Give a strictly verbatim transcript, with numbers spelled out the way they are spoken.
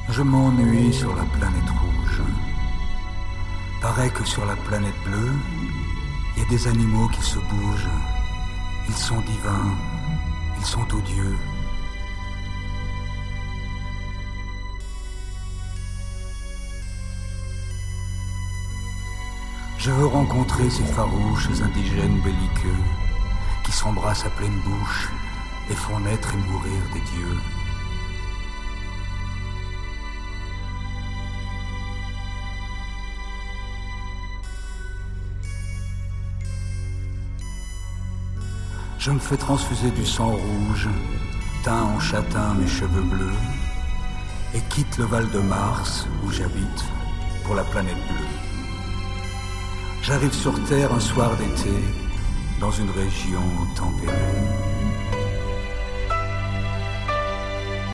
Je m'ennuie sur la planète rouge. Paraît que sur la planète bleue, il y a des animaux qui se bougent. Ils sont divins, ils sont odieux. Je veux rencontrer ces farouches indigènes belliqueux qui s'embrassent à pleine bouche et font naître et mourir des dieux. Je me fais transfuser du sang rouge, teins en châtain mes cheveux bleus, et quitte le Val de Mars où j'habite pour la planète bleue. J'arrive sur Terre un soir d'été, dans une région tempérée.